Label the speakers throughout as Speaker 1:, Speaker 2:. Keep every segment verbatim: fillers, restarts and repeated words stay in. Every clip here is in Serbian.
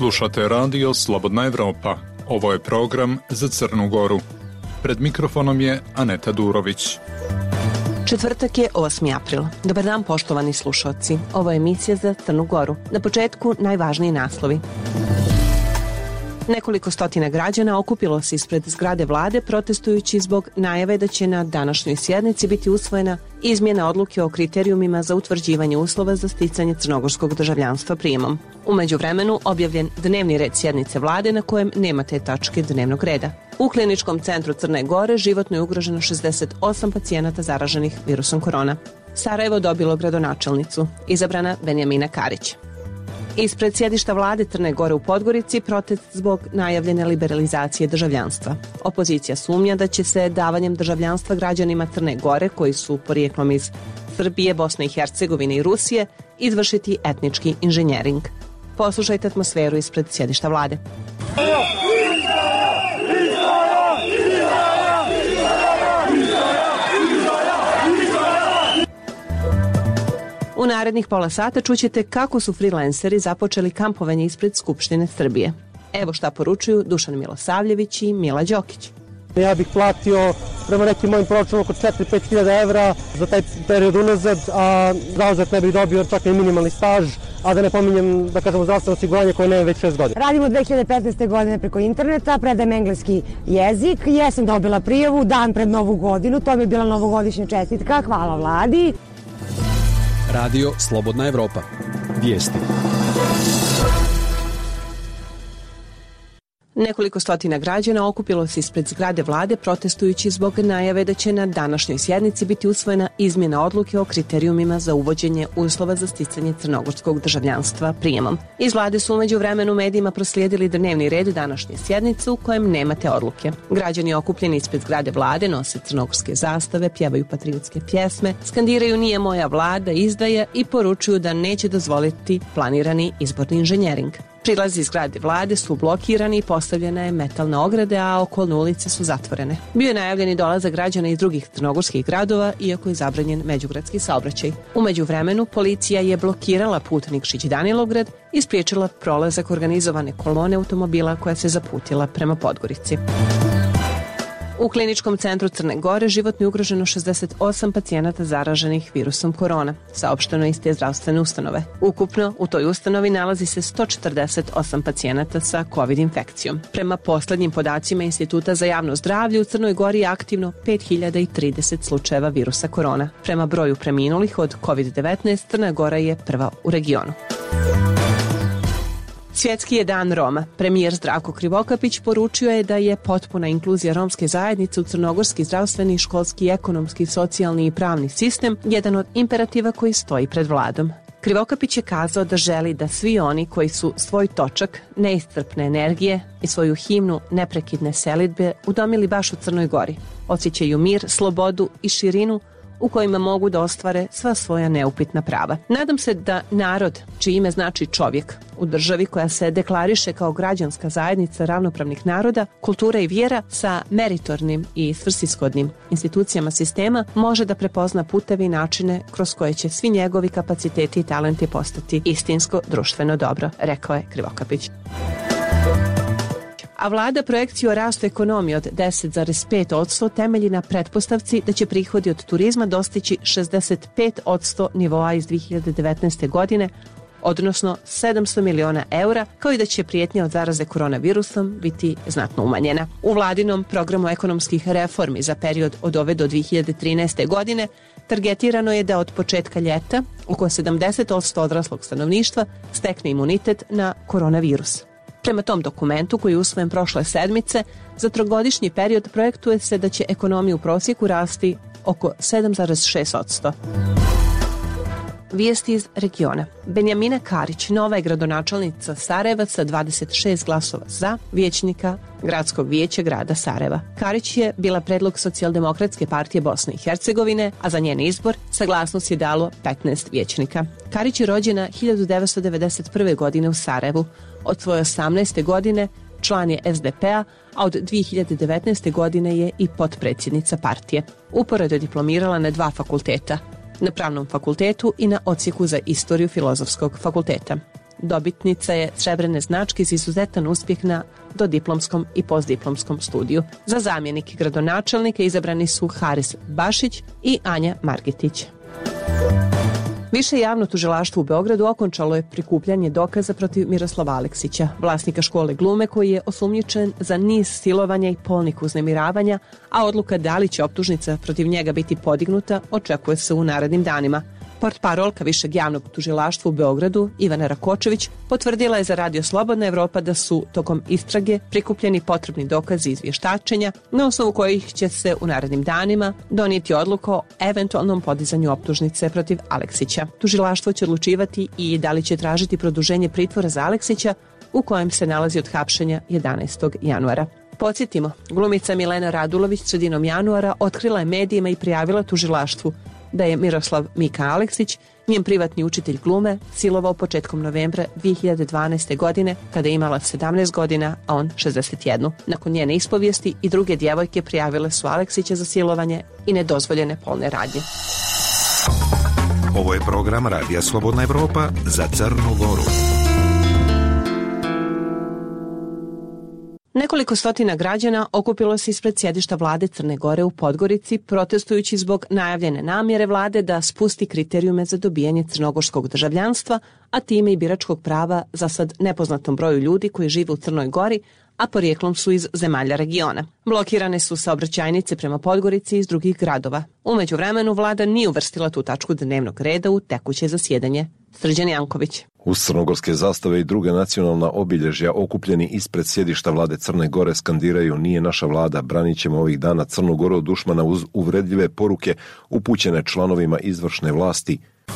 Speaker 1: Slušate radio Slobodna Evropa. Ovo je program za Crnu Goru. Pred mikrofonom je Aneta Durović.
Speaker 2: Četvrtak je osmi april. Dobar dan, poštovani slušalci. Ovo je emisija za Crnu Goru. Na početku najvažniji naslovi. Nekoliko stotina građana okupilo se ispred zgrade vlade protestujući zbog najave da će na današnjoj sjednici biti usvojena izmjena odluke o kriterijumima za utvrđivanje uslova za sticanje crnogorskog državljanstva prijemom. U međuvremenu objavljen dnevni red sjednice vlade na kojem nema te tačke dnevnog reda. U kliničkom centru Crne Gore životno je ugroženo šezdeset osam pacijenata zaraženih virusom korona. Sarajevo dobilo gradonačelnicu, izabrana Benjamina Karić. Ispred sjedišta vlade Crne Gore u Podgorici protest zbog najavljene liberalizacije državljanstva. Opozicija sumnja da će se davanjem državljanstva građanima Crne Gore, koji su porijeklom iz Srbije, Bosne i Hercegovine i Rusije, izvršiti etnički inženjering. Poslušajte atmosferu ispred sjedišta vlade. U narednih pola sata čućete kako su freelanceri započeli kampovanje ispred Skupštine Srbije. Evo šta poručuju Dušan Milosavljević i Mila Đokić.
Speaker 3: Ja bih platio prema nekim mojim proračunima oko četiri do pet hiljada evra za taj period unazad, a zauzet ne bih dobio čak i minimalni staž, a da ne pominjem, da kažemo, zdravstveno osiguranje koje nema već šest godina.
Speaker 4: Radimo dve hiljade petnaeste. godine preko interneta, predajem engleski jezik, jesam dobila prijavu dan pred Novu godinu, to mi je bila novogodišnja čestitka, hvala vladi.
Speaker 5: Radio Slobodna Evropa. Vijesti.
Speaker 2: Nekoliko stotina građana okupilo se ispred zgrade vlade protestujući zbog najave da će na današnjoj sjednici biti usvojena izmjena odluke o kriterijumima za uvođenje uslova za sticanje crnogorskog državljanstva prijemom. Iz vlade su umeđu vremenu medijima proslijedili dnevni red današnje sjednice u kojem nema te odluke. Građani okupljeni ispred zgrade vlade nose crnogorske zastave, pjevaju patriotske pjesme, skandiraju "Nije moja vlada", izdaja i poručuju da neće dozvoliti planirani izborni inženjering. Prilazi iz zgrade vlade su blokirani i postavljena je metalna ograde, a okolne ulice su zatvorene. Bio je najavljeni dolazak građana iz drugih crnogorskih gradova, iako je zabranjen međugradski saobraćaj. U međuvremenu policija je blokirala put Nikšić-Danilograd i spriječila prolazak organizovane kolone automobila koja se zaputila prema Podgorici. U kliničkom centru Crne Gore životno je ugroženo šezdeset osam pacijenata zaraženih virusom korona, saopšteno iz te zdravstvene ustanove. Ukupno u toj ustanovi nalazi se sto četrdeset osam pacijenata sa COVID infekcijom. Prema poslednjim podacima Instituta za javno zdravlje, u Crnoj Gori je aktivno pet hiljada trideset slučajeva virusa korona. Prema broju preminulih od COVID devetnaest, Crna Gora je prva u regionu. Svjetski je dan Roma. Premijer Zdravko Krivokapić poručio je da je potpuna inkluzija romske zajednice u crnogorski zdravstveni, školski, ekonomski, socijalni i pravni sistem jedan od imperativa koji stoji pred vladom. Krivokapić je kazao da želi da svi oni koji su svoj točak neiscrpne energije i svoju himnu neprekidne selidbe udomili baš u Crnoj Gori, osjećaju mir, slobodu i širinu u kojima mogu da ostvare sva svoja neupitna prava. Nadam se da narod, čije ime znači čovjek, u državi koja se deklariše kao građanska zajednica ravnopravnih naroda, kultura i vjera sa meritornim i svrsishodnim institucijama sistema, može da prepozna puteve i načine kroz koje će svi njegovi kapaciteti i talenti postati istinsko društveno dobro, rekao je Krivokapić. A vlada projekciju o rastu ekonomije od deset zarez pet posto temelji na pretpostavci da će prihodi od turizma dostići šezdeset pet posto nivoa iz dve hiljade devetnaeste. godine, odnosno sedamsto miliona eura, kao i da će prijetnja od zaraze koronavirusom biti znatno umanjena. U vladinom programu ekonomskih reformi za period od ove do dve hiljade trinaeste. godine targetirano je da od početka ljeta oko sedamdeset posto odraslog stanovništva stekne imunitet na koronavirus. Prema tom dokumentu, koji je usvojen prošle sedmice, za trogodišnji period projektuje se da će ekonomija u prosjeku rasti oko sedam zarez šest posto. Vijesti iz regiona. Benjamina Karić, nova je gradonačelnica Sarajeva sa dvadeset šest glasova za, vijećnika Gradskog vijeća grada Sarajeva. Karić je bila predlog Socijaldemokratske partije Bosne i Hercegovine, a za njen izbor saglasnost je dalo petnaest vijećnika. Karić je rođena hiljadu devetsto devedeset prve. godine u Sarajevu. Od svoje osamnaeste. godine član je es de pe a, a od dve hiljade devetnaeste. godine je i potpredsjednica partije. Uporedo je diplomirala na dva fakulteta, na Pravnom fakultetu i na odsjeku za istoriju Filozofskog fakulteta. dobitnica je srebrne značke za izuzetan uspjeh na dodiplomskom i postdiplomskom studiju. Za zamjenik gradonačelnika izabrani su Haris Bašić i Anja Margetić. Više javno tužilaštvo u Beogradu okončalo je prikupljanje dokaza protiv Miroslava Aleksića, vlasnika škole glume koji je osumnjičen za niz silovanja i polnih uznemiravanja, a odluka da li će optužnica protiv njega biti podignuta očekuje se u narednim danima. Portparolka Višeg javnog tužilaštva u Beogradu, Ivana Rakočević, potvrdila je za Radio Slobodna Evropa da su tokom istrage prikupljeni potrebni dokazi iz vještačenja, na osnovu kojih će se u narednim danima donijeti odluka o eventualnom podizanju optužnice protiv Aleksića. Tužilaštvo će odlučivati i da li će tražiti produženje pritvora za Aleksića, u kojem se nalazi od hapšenja jedanaestog januara. Podsjetimo, glumica Milena Radulović sredinom januara otkrila je medijima i prijavila tužilaštvu da je Miroslav Mika Aleksić, njen privatni učitelj glume, silovao početkom novembra dvije hiljade dvanaeste. godine kada je imala sedamnaest godina, a on šezdeset jednu. Nakon njene ispovijesti i druge djevojke prijavile su Aleksića za silovanje i nedozvoljene polne radnje.
Speaker 6: Ovo je program Radija Slobodna Evropa za Crnu Goru.
Speaker 2: Nekoliko stotina građana okupilo se ispred sjedišta vlade Crne Gore u Podgorici, protestujući zbog najavljene namjere vlade da spusti kriterijume za dobijanje crnogorskog državljanstva, a time i biračkog prava za sad nepoznatom broju ljudi koji žive u Crnoj Gori, a porijeklom su iz zemalja regiona. Blokirane su saobraćajnice prema Podgorici iz drugih gradova. U međuvremenu vlada nije uvrstila tu tačku dnevnog reda u tekuće zasjedanje. Srđan Janković.
Speaker 7: Uz crnogorske zastave i druga nacionalna obilježja okupljeni ispred sjedišta vlade Crne Gore skandiraju "Nije naša vlada, branit ćemo ovih dana Crnu Goru od dušmana" uz uvredljive poruke upućene članovima izvršne vlasti.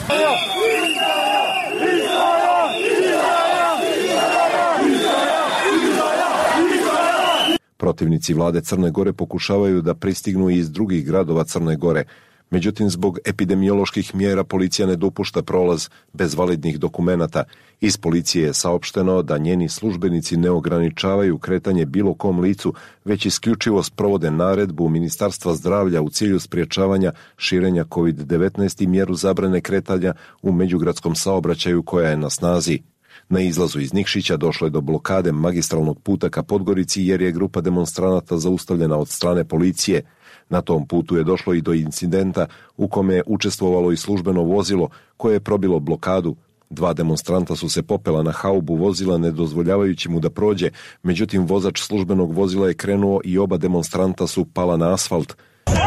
Speaker 7: Protivnici vlade Crne Gore pokušavaju da pristignu i iz drugih gradova Crne Gore. Međutim, zbog epidemioloških mjera policija ne dopušta prolaz bez validnih dokumenata. Iz policije je saopšteno da njeni službenici ne ograničavaju kretanje bilo kom licu, već isključivo sprovode naredbu Ministarstva zdravlja u cilju sprječavanja širenja kovid devetnaest i mjeru zabrane kretanja u međugradskom saobraćaju koja je na snazi. Na izlazu iz Nikšića došlo je do blokade magistralnog puta ka Podgorici jer je grupa demonstranata zaustavljena od strane policije. Na tom putu je došlo i do incidenta u kome je učestvovalo i službeno vozilo koje je probilo blokadu. Dva demonstranta su se popela na haubu vozila ne dozvoljavajući mu da prođe, međutim vozač službenog vozila je krenuo i oba demonstranta su pala na asfalt.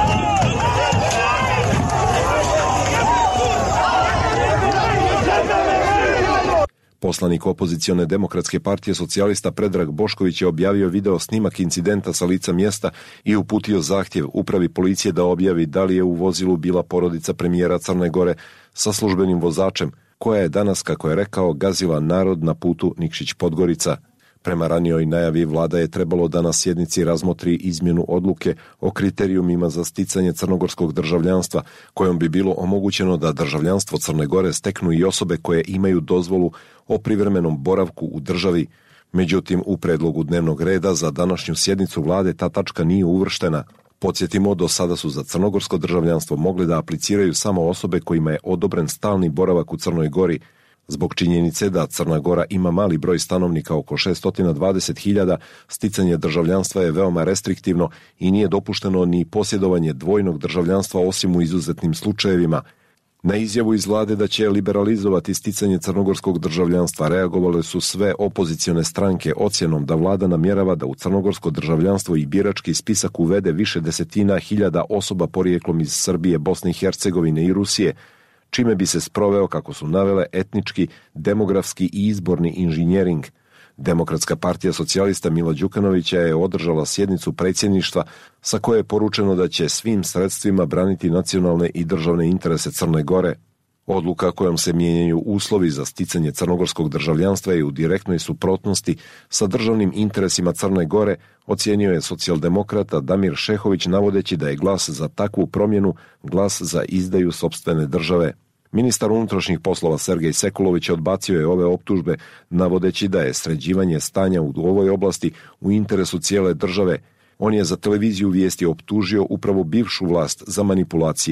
Speaker 7: Poslanik opozicione demokratske partije socijalista Predrag Bošković je objavio video snimak incidenta sa lica mjesta i uputio zahtjev upravi policije da objavi da li je u vozilu bila porodica premijera Crne Gore sa službenim vozačem, koja je danas, kako je rekao, gazila narod na putu Nikšić-Podgorica. Prema ranijoj najavi, vlada je trebalo da na sjednici razmotri izmjenu odluke o kriterijumima za sticanje crnogorskog državljanstva, kojom bi bilo omogućeno da državljanstvo Crne Gore steknu i osobe koje imaju dozvolu o privremenom boravku u državi. Međutim, u predlogu dnevnog reda za današnju sjednicu vlade ta tačka nije uvrštena. Podsjetimo, do sada su za crnogorsko državljanstvo mogli da apliciraju samo osobe kojima je odobren stalni boravak u Crnoj Gori. Zbog činjenice da Crna Gora ima mali broj stanovnika, oko šesto dvadeset hiljada, sticanje državljanstva je veoma restriktivno i nije dopušteno ni posjedovanje dvojnog državljanstva osim u izuzetnim slučajevima. Na izjavu iz vlade da će liberalizovati sticanje crnogorskog državljanstva reagovale su sve opozicione stranke ocjenom da vlada namjerava da u crnogorsko državljanstvo i birački spisak uvede više desetina hiljada osoba porijeklom iz Srbije, Bosne i Hercegovine i Rusije, čime bi se sproveo, kako su navele, etnički, demografski i izborni inženjering. Demokratska partija socijalista Mila Đukanovića je održala sjednicu predsjedništva sa koje je poručeno da će svim sredstvima braniti nacionalne i državne interese Crne Gore. Odluka kojom se mijenjaju uslovi za sticanje crnogorskog državljanstva je u direktnoj suprotnosti sa državnim interesima Crne Gore, ocijenio je socijaldemokrata Damir Šehović navodeći da je glas za takvu promjenu glas za izdaju sopstvene države. Ministar unutrašnjih poslova Sergej Sekulović odbacio je ove optužbe navodeći da je sređivanje stanja u ovoj oblasti u interesu cijele države. On je za televiziju Vijesti optužio upravo bivšu vlast za manipulacije.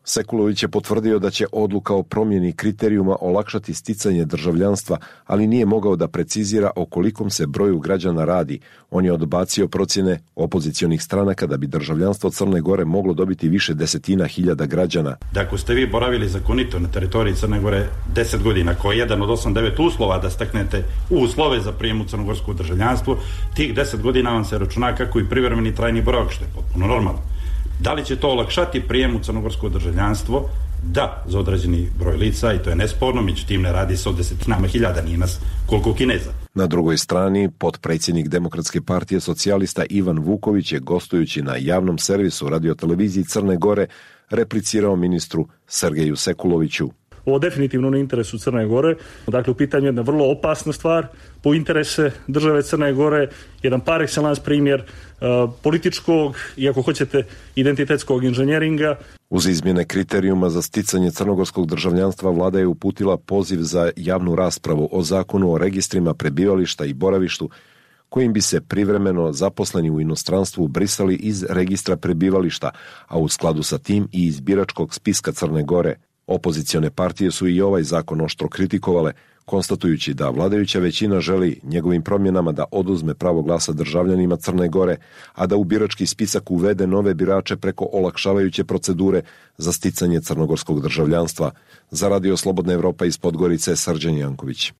Speaker 7: Sekulović je potvrdio da će odluka o promjeni kriterijuma olakšati sticanje državljanstva, ali nije mogao da precizira o kolikom se broju građana radi. On je odbacio procjene opozicionih stranaka da bi državljanstvo Crne Gore moglo dobiti više desetina hiljada građana.
Speaker 8: Da ako ste vi boravili zakonito na teritoriji Crne Gore deset godina, koji je jedan od osam devet uslova da steknete uslove za prijem u crnogorsko državljanstvo, tih deset godina vam se računa kako i privremeni trajni boravak, što je potpuno normalno. Da li će to olakšati prijem u crnogorsko državljanstvo? Da, za određeni broj lica, i to je nesporno, međutim ne radi se o desetinama hiljada, nije nas koliko Kineza.
Speaker 7: Na drugoj strani, potpredsjednik Demokratske partije socijalista Ivan Vuković je, gostujući na javnom servisu radioteleviziji Crne Gore, replicirao ministru Sergeju Sekuloviću.
Speaker 9: Ovo definitivno na interesu Crne Gore. Dakle, u pitanju je jedna vrlo opasna stvar po interese države Crne Gore, jedan par excellence primjer uh, političkog i, ako hoćete, identitetskog inženjeringa.
Speaker 7: Uz izmjene kriterijuma za sticanje crnogorskog državljanstva, vlada je uputila poziv za javnu raspravu o zakonu o registrima prebivališta i boravištu, kojim bi se privremeno zaposleni u inostranstvu brisali iz registra prebivališta, a u skladu sa tim i iz biračkog spiska Crne Gore. Opozicione partije su i ovaj zakon oštro kritikovale, konstatujući da vladajuća većina želi njegovim promjenama da oduzme pravo glasa državljanima Crne Gore, a da u birački spisak uvede nove birače preko olakšavajuće procedure za sticanje crnogorskog državljanstva. Za Radio Slobodna Evropa iz Podgorice, Srđan Janković.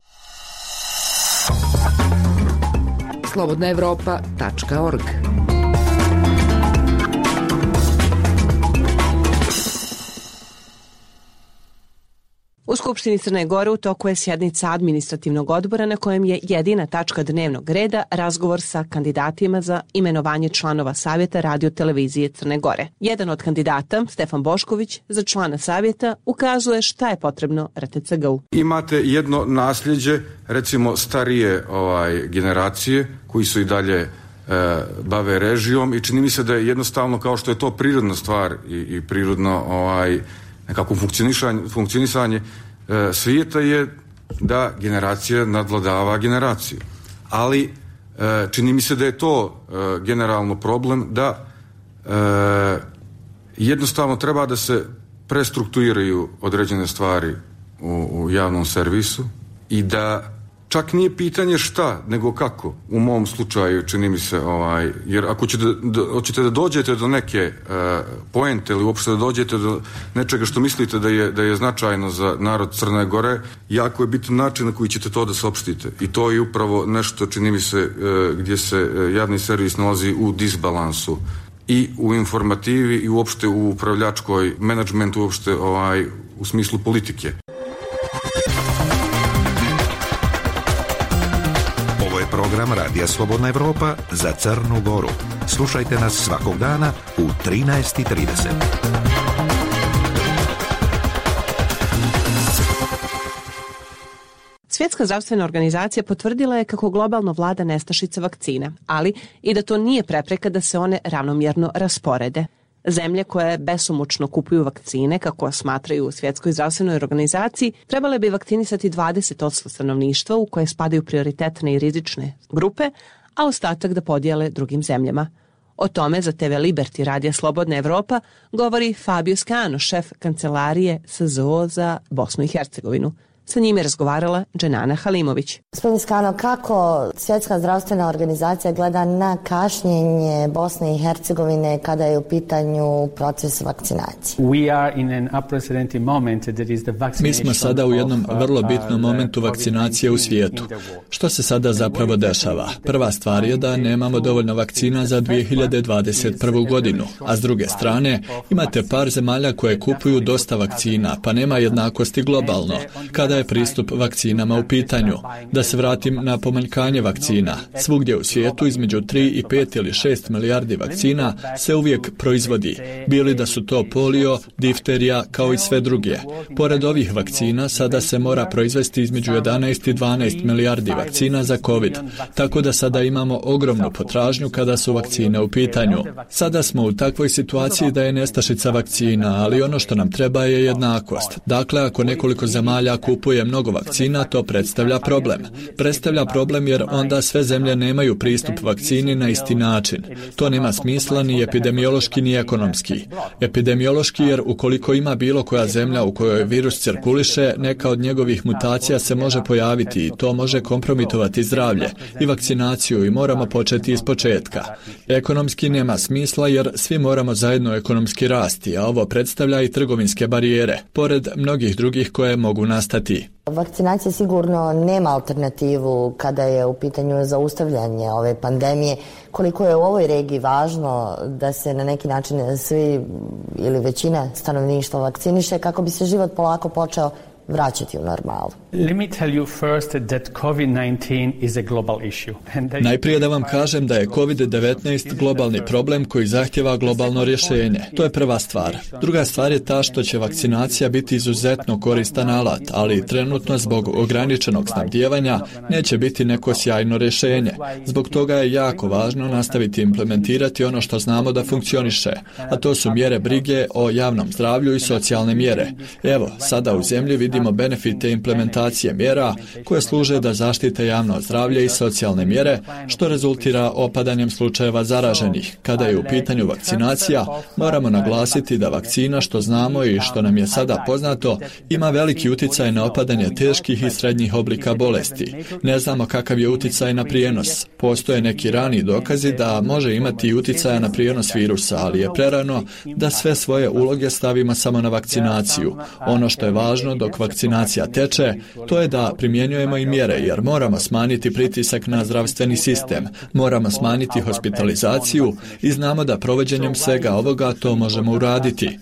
Speaker 10: slobodna evropa tačka org.
Speaker 2: U Skupštini Crne Gore u toku je sjednica administrativnog odbora na kojem je jedina tačka dnevnog reda razgovor sa kandidatima za imenovanje članova Savjeta radiotelevizije Crne Gore. Jedan od kandidata, Stefan Bošković, za člana Savjeta ukazuje šta je potrebno R T C G-u.
Speaker 11: Imate jedno nasljeđe, recimo starije ovaj, generacije koji su i dalje e, bave režijom i čini mi se da je jednostavno, kao što je to prirodna stvar i, i prirodno ovaj, nekako funkcionisanje, funkcionisanje e, svijeta je da generacija nadvladava generaciju. Ali e, čini mi se da je to e, generalno problem, da e, jednostavno treba da se prestrukturiraju određene stvari u, u javnom servisu i da čak nije pitanje šta, nego kako. U mom slučaju čini mi se, ovaj, jer ako ćete da, hoćete da dođete do neke uh, poente ili uopšte da dođete do nečega što mislite da je, da je značajno za narod Crne Gore, jako je bitan način na koji ćete to da saopštite. I to je upravo nešto, čini mi se, uh, gdje se uh, javni servis nalazi u disbalansu i u informativi i uopšte u upravljačkoj menadžmentu, uopšte ovaj, u smislu politike.
Speaker 6: Program Radija Slobodna Evropa za Crnu Goru. Slušajte nas svakog dana u trinaest i trideset.
Speaker 2: Svjetska zdravstvena organizacija potvrdila je kako globalno vlada nestašica vakcina, ali i da to nije prepreka da se one ravnomjerno rasporede. Zemlje koje besomučno kupuju vakcine, kako smatraju u Svjetskoj zdravstvenoj organizaciji, trebale bi vakcinisati dvadeset posto stanovništva u koje spadaju prioritetne i rizične grupe, a ostatak da podijele drugim zemljama. O tome za T V Liberty Radija Slobodna Evropa govori Fabio Scano, šef kancelarije S Z O za Bosnu i Hercegovinu. Sa njim je razgovarala Dženana Halimović.
Speaker 12: Gospodin Skano, kako Svjetska zdravstvena organizacija gleda na kašnjenje Bosne i Hercegovine kada je u pitanju proces vakcinacije?
Speaker 13: Mi smo sada u jednom vrlo bitnom momentu vakcinacije u svijetu. Što se sada zapravo dešava? Prva stvar je da nemamo dovoljno vakcina za dvije hiljade dvadeset prvu godinu, a s druge strane imate par zemalja koje kupuju dosta vakcina, pa nema jednakosti globalno kada je pristup vakcinama u pitanju. Da se vratim na pomanjkanje vakcina. Svugdje u svijetu između tri i pet ili šest milijardi vakcina se uvijek proizvodi. Bili da su to polio, difterija, kao i sve druge. Pored ovih vakcina, sada se mora proizvesti između jedanaest i dvanaest milijardi vakcina za COVID. Tako da sada imamo ogromnu potražnju kada su vakcine u pitanju. Sada smo u takvoj situaciji da je nestašica vakcina, ali ono što nam treba je jednakost. Dakle, ako nekoliko zemalja kupi kupuje mnogo vakcina, to predstavlja problem. Predstavlja problem jer onda sve zemlje nemaju pristup vakcini na isti način. To nema smisla ni epidemiološki ni ekonomski. Epidemiološki jer ukoliko ima bilo koja zemlja u kojoj virus cirkuliše, neka od njegovih mutacija se može pojaviti i to može kompromitovati zdravlje i vakcinaciju i moramo početi iz početka. Ekonomski nema smisla jer svi moramo zajedno ekonomski rasti, a ovo predstavlja i trgovinske barijere, pored mnogih drugih koje mogu nastati.
Speaker 12: Vakcinacija sigurno nema alternativu kada je u pitanju zaustavljanje ove pandemije. Koliko je u ovoj regiji važno da se na neki način svi ili većina stanovništva vakciniše kako bi se život polako počeo vraćati u normalu.
Speaker 13: Najprije da vam kažem da je kovid devetnaest globalni problem koji zahtjeva globalno rješenje. To je prva stvar. Druga stvar je ta što će vakcinacija biti izuzetno koristan alat, ali trenutno zbog ograničenog snabdijevanja neće biti neko sjajno rješenje. Zbog toga je jako važno nastaviti implementirati ono što znamo da funkcioniše, a to su mjere brige o javnom zdravlju i socijalne mjere. Evo, sada u zemlji vidimo benefite implementacije mjera koje služe da zaštite javno zdravlje i socijalne mjere, što rezultira opadanjem slučajeva zaraženih. Kada je u pitanju vakcinacija, moramo naglasiti da vakcina, što znamo i što nam je sada poznato, ima veliki utjecaj na opadanje teških i srednjih oblika bolesti. Ne znamo kakav je utjecaj na prijenos. Postoje neki rani dokazi da može imati utjecaja na prijenos virusa, ali je prerano da sve svoje uloge stavimo samo na vakcinaciju. Ono što je važno dok vakcinacija teče, to je da primjenjujemo i mjere, jer moramo smanjiti pritisak na zdravstveni sistem, moramo smanjiti hospitalizaciju i znamo da provođenjem svega ovoga to možemo uraditi.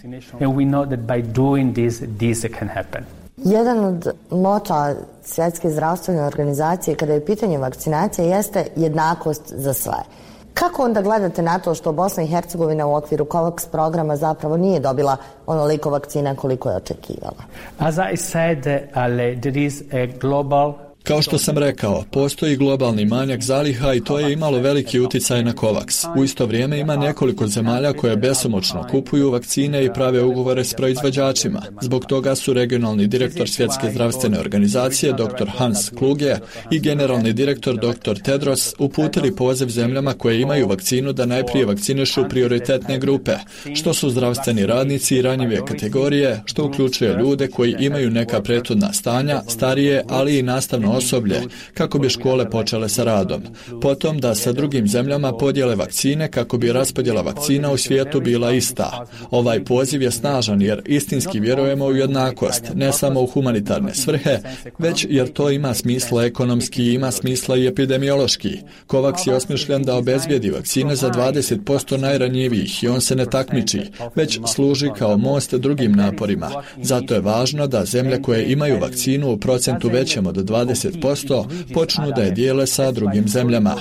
Speaker 12: Jedan od moto Svjetske zdravstvene organizacije kada je pitanje vakcinacije jeste jednakost za sve. Kako onda gledate na to što Bosna i Hercegovina u okviru COVAX programa zapravo nije dobila onoliko vakcina koliko je očekivala?
Speaker 14: As I said, Ale, there is a global
Speaker 13: Kao što sam rekao, postoji globalni manjak zaliha i to je imalo veliki utjecaj na COVAX. U isto vrijeme ima nekoliko zemalja koje besomučno kupuju vakcine i prave ugovore s proizvođačima. Zbog toga su regionalni direktor Svjetske zdravstvene organizacije dr Hans Kluge i generalni direktor dr Tedros uputili poziv zemljama koje imaju vakcinu da najprije vakcinišu prioritetne grupe, što su zdravstveni radnici i ranjive kategorije, što uključuje ljude koji imaju neka prethodna stanja, starije, ali i nastavno osoblje, kako bi škole počele sa radom. Potom da sa drugim zemljama podijele vakcine kako bi raspodjela vakcina u svijetu bila ista. Ovaj poziv je snažan jer istinski vjerujemo u jednakost, ne samo u humanitarne svrhe, već jer to ima smisla ekonomski i ima smisla i epidemiološki. COVAX je osmišljen da obezbijedi vakcine za dvadeset posto najranjivijih i on se ne takmiči, već služi kao most drugim naporima. Zato je važno da zemlje koje imaju vakcinu u procentu većem od dvadeset posto počnu da je dijele sa drugim zemljama.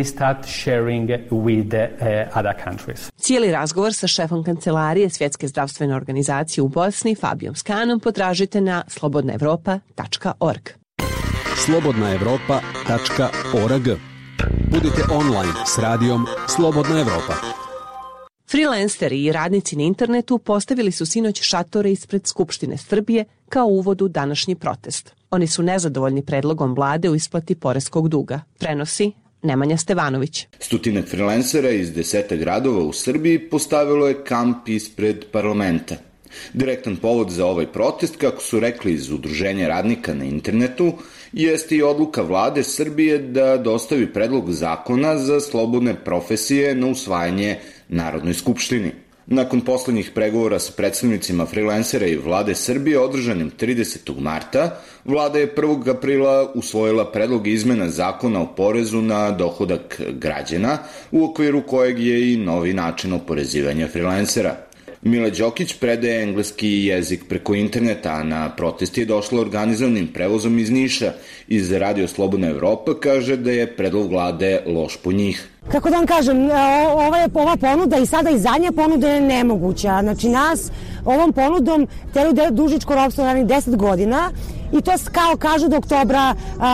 Speaker 2: Cijeli razgovor sa šefom kancelarije Svjetske zdravstvene organizacije u Bosni, Fabijom Skanom, potražite na slobodna evropa tačka org.
Speaker 5: slobodna evropa tačka org. Budite online s radijom Slobodna Evropa.
Speaker 2: Freelanceri i radnici na internetu postavili su sinoć šatore ispred Skupštine Srbije kao uvod u današnji protest. Oni su nezadovoljni predlogom vlade u isplati poreskog duga. Prenosi Nemanja Stevanović.
Speaker 15: Stotine freelancera iz deseta gradova u Srbiji postavilo je kamp ispred parlamenta. Direktan povod za ovaj protest, kako su rekli iz Udruženja radnika na internetu, jeste i odluka vlade Srbije da dostavi predlog zakona za slobodne profesije na usvajanje Narodnoj skupštini. Nakon poslednjih pregovora sa predstavnicima freelancera i vlade Srbije održanim tridesetog marta, vlada je prvog aprila usvojila predlog izmena zakona o porezu na dohodak građana, u okviru kojeg je i novi način oporezivanja freelancera. Mile Đokić predaje engleski jezik preko interneta, a na protest je došla organizovanim prevozom iz Niša. Iz Radio Slobodna Evropa kaže da je predlog vlade loš po njih.
Speaker 4: Kako da vam kažem, ova, je, ova ponuda i sada i zadnja ponuda je nemoguća. Znači nas ovom ponudom teru dužničko ropstvo narednih deset godina i to kao kažu do oktobra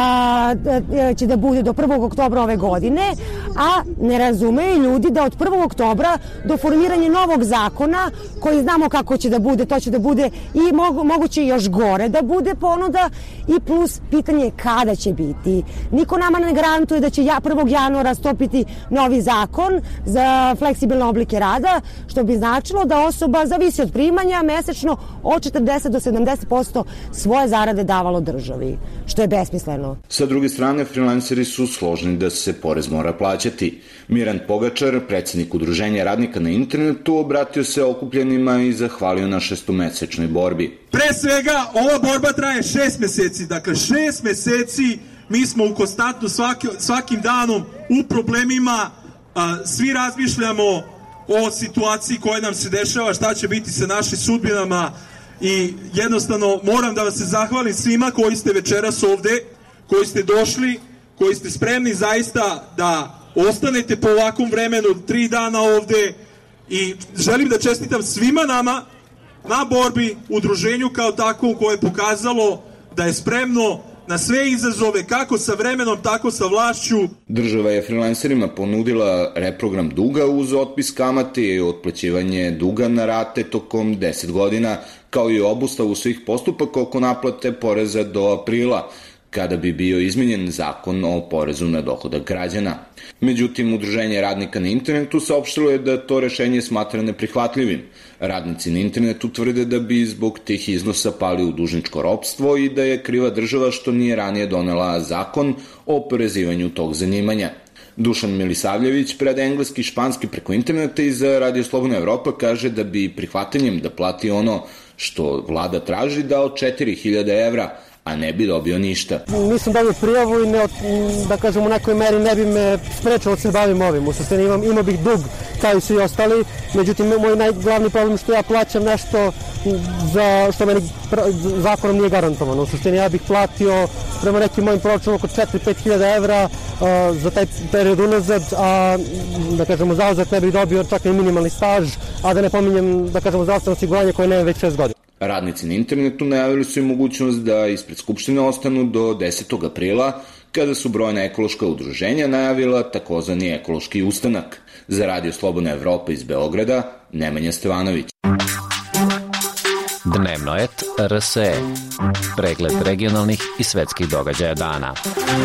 Speaker 4: a, će da bude do prvog oktobra ove godine, a ne razumeju ljudi da od prvog oktobra do formiranja novog zakona, koji znamo kako će da bude, to će da bude i mogu, moguće još gore da bude ponuda, i plus pitanje kada će biti. Niko nama ne garantuje da će ja prvog januara stopiti novi zakon za fleksibilne oblike rada, što bi značilo da osoba zavisi od primanja mesečno od četrdeset do sedamdeset posto svoje zarade davalo državi, što je besmisleno.
Speaker 15: Sa druge strane, freelanceri su složni da se porez mora plaćati. Miran Pogačar, predsjednik Udruženja radnika na internetu, obratio se okupljenima i zahvalio na šestomesečnoj borbi.
Speaker 16: Pre svega, ova borba traje šest meseci. Dakle, šest meseci mi smo u konstantno svaki, svakim danom u problemima, a, svi razmišljamo o situaciji koja nam se dešava, šta će biti sa našim sudbinama, i jednostavno moram da vam se zahvalim svima koji ste večeras ovde, koji ste došli, koji ste spremni zaista da ostanete po ovakvom vremenu tri dana ovde, i želim da čestitam svima nama na borbi, udruženju kao takvom koje je pokazalo da je spremno na sve izazove, kako sa vremenom, tako sa vlašću.
Speaker 15: Država je freelancerima ponudila reprogram duga uz otpis kamate i otplaćivanje duga na rate tokom deset godina, kao i obustavu svih postupaka oko naplate poreza do aprila, kada bi bio izmenjen zakon o porezu na dohodak građana. Međutim, Udruženje radnika na internetu saopštilo je da to rešenje smatra neprihvatljivim. Radnici na internetu tvrde da bi zbog tih iznosa pali u dužničko ropstvo i da je kriva država što nije ranije donela zakon o oporezivanju tog zanimanja. Dušan Milisavljević preda engleski i španski preko interneta i za Radio Slobodna Evropa kaže da bi prihvatanjem da plati ono što vlada traži dao četiri hiljade evra, a ne bi dobio ništa.
Speaker 3: Nisam dobio prijavu i ne, da kažem u nekoj meri ne bi me sprečalo da se bavim ovim. U suštini imam, imao bih dug kao i svi ostali, međutim moj najglavni problem što ja plaćam nešto za što meni zakonom nije garantovano. U suštini ja bih platio prema nekim mojim proračunima oko četiri do pet hiljada evra uh, za taj period unazad, a da kažemo zauzet ne bih dobio čak i minimalni staž, a da ne pominjem da kažemo zdravstveno osiguranje koje nema već šest godina.
Speaker 15: Radnici na internetu najavili su i mogućnost da ispred Skupštine ostanu do desetog aprila, kada su brojna ekološka udruženja najavila takozvani ekološki ustanak. Za Radio Slobodna Evropa iz Beograda, Nemanja Stevanović.
Speaker 17: Dnevnoet R S E. Pregled regionalnih i svetskih događaja dana.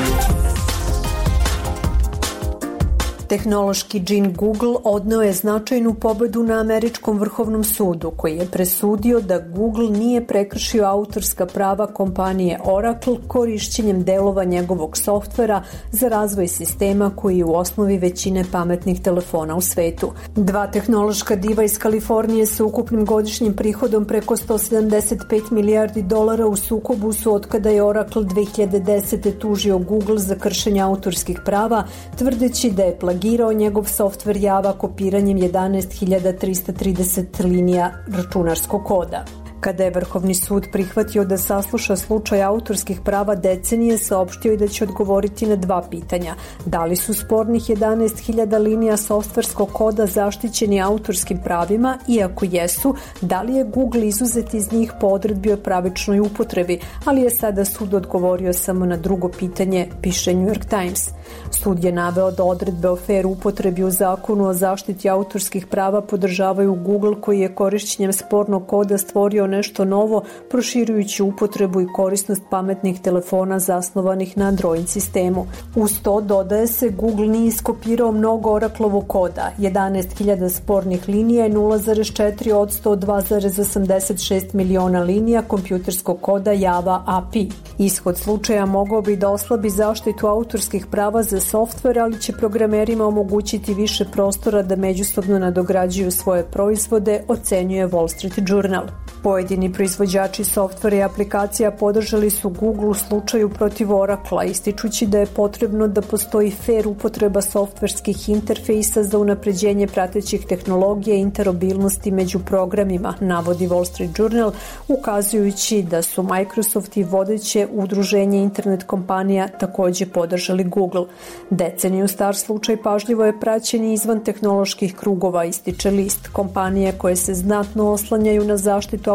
Speaker 18: Tehnološki džin Google odneo je značajnu pobedu na američkom vrhovnom sudu, koji je presudio da Google nije prekršio autorska prava kompanije Oracle korišćenjem delova njegovog softvera za razvoj sistema koji je u osnovi većine pametnih telefona u svetu. Dva tehnološka diva iz Kalifornije sa ukupnim godišnjim prihodom preko sto sedamdeset pet milijardi dolara u sukobu su otkada je Oracle dve hiljade desete tužio Google za kršenje autorskih prava, tvrdeći da je plagirao njegov softver Java kopiranjem jedanaest hiljada trista trideset linija računarskog koda. Kada je Vrhovni sud prihvatio da sasluša slučaj autorskih prava decenije, saopštio je da će odgovoriti na dva pitanja. Da li su spornih jedanaest hiljada linija softverskog koda zaštićeni autorskim pravima i ako jesu, da li je Google izuzet iz njih po odredbi o pravičnoj upotrebi, ali je sada sud odgovorio samo na drugo pitanje, piše New York Times. Sud je naveo da odredbe o fair upotrebi u zakonu o zaštiti autorskih prava podržavaju Google, koji je korišćenjem spornog koda stvorio nešto novo, proširujući upotrebu i korisnost pametnih telefona zasnovanih na Android sistemu. Uz to dodaje se, Google nije iskopirao mnogo Oraclovog koda. jedanaest hiljada spornih linija je nula zarez četiri posto od dva zarez osamdeset šest miliona linija kompjuterskog koda Java A P I. Ishod slučaja mogao bi da oslabi zaštitu autorskih prava za softver, ali će programerima omogućiti više prostora da međusobno nadograđuju svoje proizvode, ocenjuje Wall Street Journal. Pojedini proizvođači softvera i aplikacija podržali su Google u slučaju protiv Oracle, ističući da je potrebno da postoji fair upotreba softverskih interfejsa za unapređenje pratećih tehnologija i interoperabilnosti među programima, navodi Wall Street Journal, ukazujući da su Microsoft i vodeće udruženje internet kompanija takođe podržali Google. Deceniju star slučaj pažljivo je praćen i izvan tehnoloških krugova, ističe list. Kompanije koje se znatno oslanjaju na zaštitu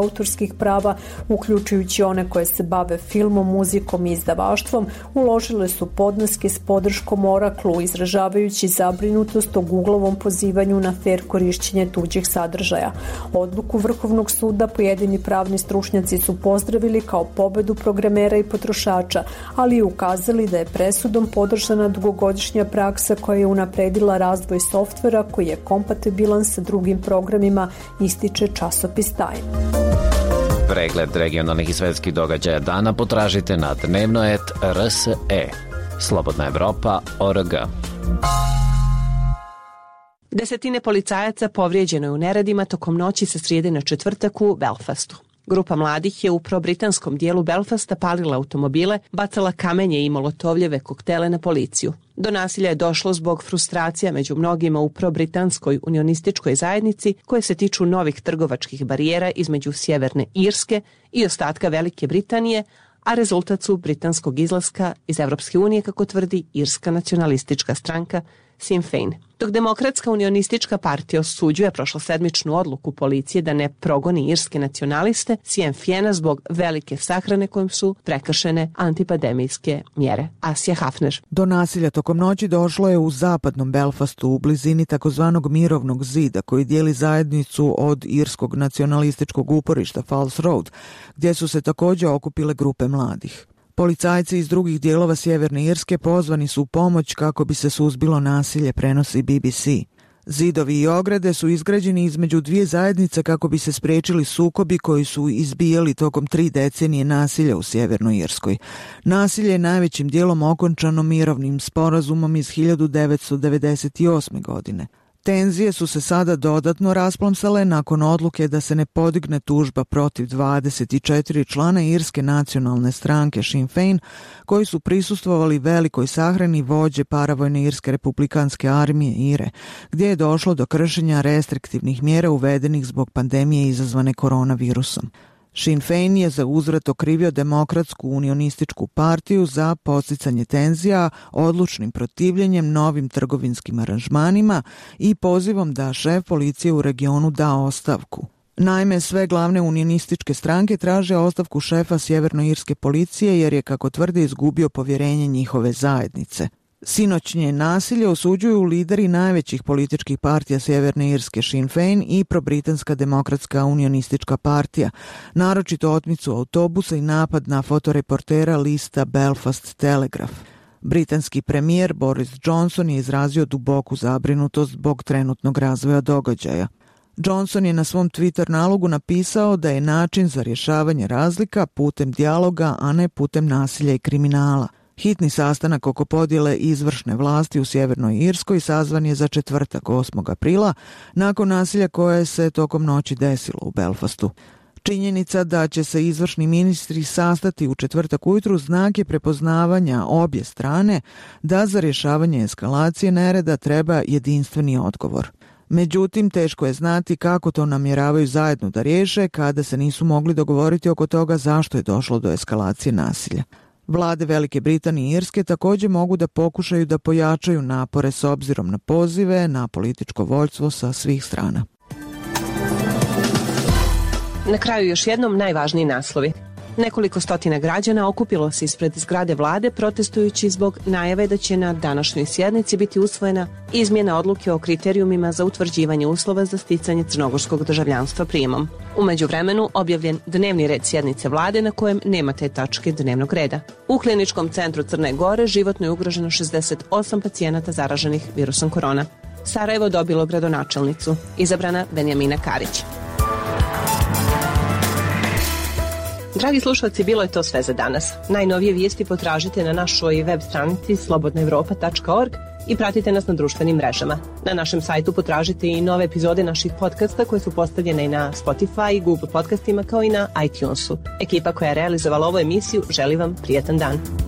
Speaker 18: autorskih prava, uključujući one koje se bave filmom, muzikom i izdavaštvom, uložile su podneske s podrškom Oraclu, izražavajući zabrinutost o Googlovom pozivanju na fer korišćenje tuđih sadržaja. Odluku Vrhovnog suda pojedini pravni stručnjaci su pozdravili kao pobedu programera i potrošača, ali i ukazali da je presudom podržana dugogodišnja praksa koja je unapredila razvoj softvera koji je kompatibilan sa drugim programima, ističe časopis Time.
Speaker 17: Pregled regionalnih i svetskih događaja dana potražite na dnevno et er es e. Slobodna Evropa tačka org.
Speaker 2: Desetine policajaca povrijeđeno je u neredima tokom noći sa srijede na četvrtak u Belfastu. Grupa mladih je u probritanskom dijelu Belfasta palila automobile, bacala kamenje i molotovljeve koktele na policiju. Do nasilja je došlo zbog frustracija među mnogima u probritanskoj unionističkoj zajednici koje se tiču novih trgovačkih barijera između Sjeverne Irske i ostatka Velike Britanije, a rezultat su britanskog izlaska iz Evropske unije, kako tvrdi irska nacionalistička stranka Sinn Féin. Dok Demokratska unionistička partija osuđuje prošlosedmičnu odluku policije da ne progoni irske nacionaliste, Sinn Féina zbog velike sahrane kojim su prekršene antipandemijske mjere. Asija Hafner.
Speaker 19: Do nasilja tokom noći došlo je u zapadnom Belfastu u blizini takozvanog mirovnog zida koji dijeli zajednicu od irskog nacionalističkog uporišta Falls Road, gdje su se također okupile grupe mladih. Policajci iz drugih dijelova Sjeverne Irske pozvani su u pomoć kako bi se suzbilo nasilje, prenosi B B C. Zidovi i ograde su izgrađeni između dvije zajednice kako bi se spriječili sukobi koji su izbijali tokom tri decenije nasilja u Sjevernoj Irskoj. Nasilje je najvećim dijelom okončano mirovnim sporazumom iz hiljadu devetsto devedeset osme. godine. Tenzije su se sada dodatno rasplomsale nakon odluke da se ne podigne tužba protiv dvadeset četiri člana irske nacionalne stranke Sinn Féin koji su prisustvovali velikoj sahrani vođe paravojne irske republikanske armije I R E, gdje je došlo do kršenja restriktivnih mjera uvedenih zbog pandemije izazvane koronavirusom. Sinn Féin je za uzvrat okrivio Demokratsku unionističku partiju za podsticanje tenzija, odlučnim protivljenjem novim trgovinskim aranžmanima i pozivom da šef policije u regionu da ostavku. Naime, sve glavne unionističke stranke traže ostavku šefa sjevernoirske policije jer je, kako tvrde, izgubio povjerenje njihove zajednice. Sinoćnje nasilje osuđuju lideri najvećih političkih partija Sjeverne Irske Sinn Féin i probritanska Demokratska unionistička partija, naročito otmicu autobusa i napad na fotoreportera lista Belfast Telegraph. Britanski premijer Boris Johnson je izrazio duboku zabrinutost zbog trenutnog razvoja događaja. Johnson je na svom Twitter nalogu napisao da je način za rješavanje razlika putem dijaloga, a ne putem nasilja i kriminala. Hitni sastanak oko podjele izvršne vlasti u Sjevernoj Irskoj sazvan je za četvrtak osmog aprila nakon nasilja koje se tokom noći desilo u Belfastu. Činjenica da će se izvršni ministri sastati u četvrtak ujutru znak je prepoznavanja obje strane da za rješavanje eskalacije nereda treba jedinstveni odgovor. Međutim, teško je znati kako to namjeravaju zajedno da riješe kada se nisu mogli dogovoriti oko toga zašto je došlo do eskalacije nasilja. Vlade Velike Britanije i Irske također mogu da pokušaju da pojačaju napore s obzirom na pozive na političko vođstvo sa svih strana.
Speaker 2: Na kraju još jednom najvažniji naslovi. Nekoliko stotina građana okupilo se ispred zgrade vlade protestujući zbog najave da će na današnjoj sjednici biti usvojena izmjena odluke o kriterijumima za utvrđivanje uslova za sticanje crnogorskog državljanstva prijemom. U međuvremenu objavljen dnevni red sjednice vlade na kojem nema te tačke dnevnog reda. U kliničkom centru Crne Gore životno je ugroženo šezdeset osam pacijenata zaraženih virusom korona. Sarajevo dobilo gradonačelnicu, izabrana Benjamina Karić. Dragi slušalci, bilo je to sve za danas. Najnovije vijesti potražite na našoj web stranici slobodna evropa tačka org i pratite nas na društvenim mrežama. Na našem sajtu potražite i nove epizode naših podcasta koje su postavljene i na Spotify i Google podcastima kao i na iTunesu. Ekipa koja je realizovala ovu emisiju želi vam prijetan dan.